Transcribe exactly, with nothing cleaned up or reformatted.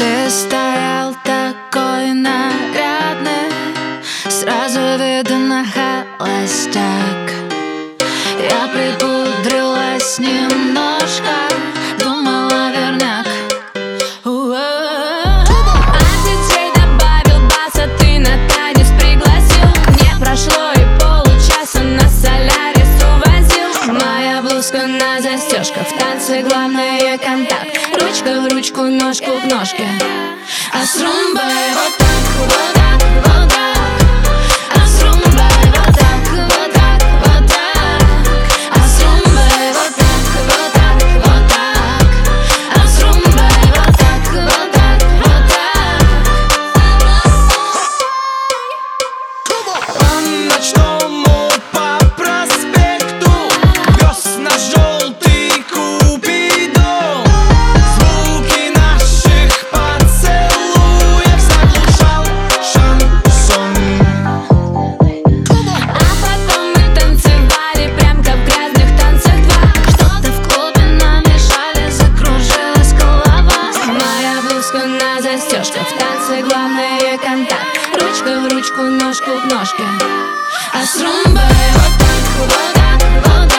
Ты стоял такой нарядный, сразу видно холостяк. Я припудрилась немножко, думала верняк. А детей добавил баса, ты на танец пригласил. Не прошло и получаса, на Солярис увозил. Моя блузка на застежках, в танце главное контакт. Ручка в ручку, ножку к ножке. А с румбой вот так, вот так, вот так. А с румбой вот так, вот так, вот так. А с румбой вот так, вот так, вот так. А с румбой вот так, вот так, вот так. По ночному по проспекту вез на желтый купидон. Звуки наших поцелуев заглушал шансон. А потом мы танцевали прям как в грязных танцах два. Что-то в клубе намешали, закружилась голова. Моя блузка на застежках, в танце главное контакт. Ручка в ручку, ножку к ножке. А с румбой вот так, вот так, вот так.